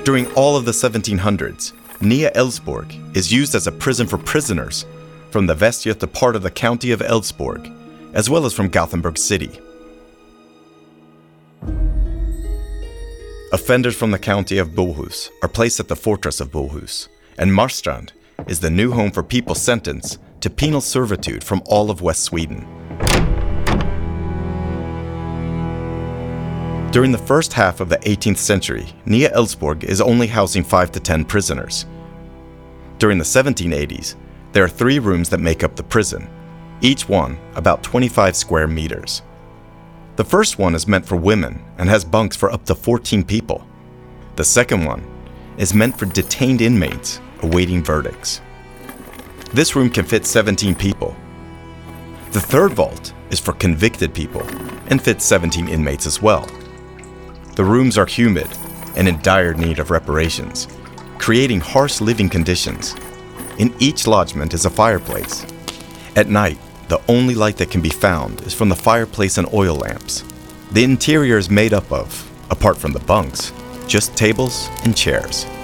During all of the 1700s, Nya Elfsborg is used as a prison for prisoners from the Västgöta part of the county of Elfsborg, as well as from Gothenburg City. Offenders from the county of Bohus are placed at the fortress of Bohus, and Marstrand is the new home for people sentenced to penal servitude from all of West Sweden. During the first half of the 18th century, Nya Elfsborg is only housing 5 to 10 prisoners. During the 1780s, there are 3 rooms that make up the prison, each one about 25 square meters. The first one is meant for women and has bunks for up to 14 people. The second one is meant for detained inmates awaiting verdicts. This room can fit 17 people. The third vault is for convicted people and fits 17 inmates as well. The rooms are humid and in dire need of reparations, creating harsh living conditions. In each lodgement is a fireplace. At night, the only light that can be found is from the fireplace and oil lamps. The interior is made up of, apart from the bunks, just tables and chairs.